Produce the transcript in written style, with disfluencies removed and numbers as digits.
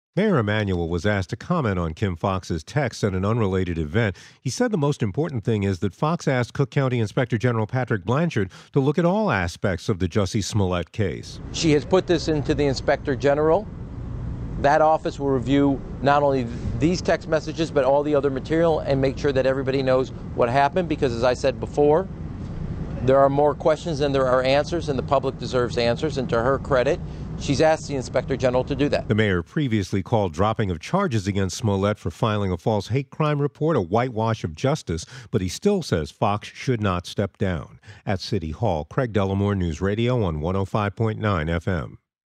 Mayor Emanuel was asked to comment on Kim Foxx's text at an unrelated event. He said the most important thing is that Fox asked Cook County Inspector General Patrick Blanchard to look at all aspects of the Jussie Smollett case. She has put this into the Inspector General. That office will review not only these text messages, but all the other material and make sure that everybody knows what happened, because as I said before, there are more questions than there are answers, and the public deserves answers. And to her credit, she's asked the Inspector General to do that. The mayor previously called dropping of charges against Smollett for filing a false hate crime report a whitewash of justice, but he still says Fox should not step down. At City Hall, Craig Dellamore, News Radio on 105.9 FM.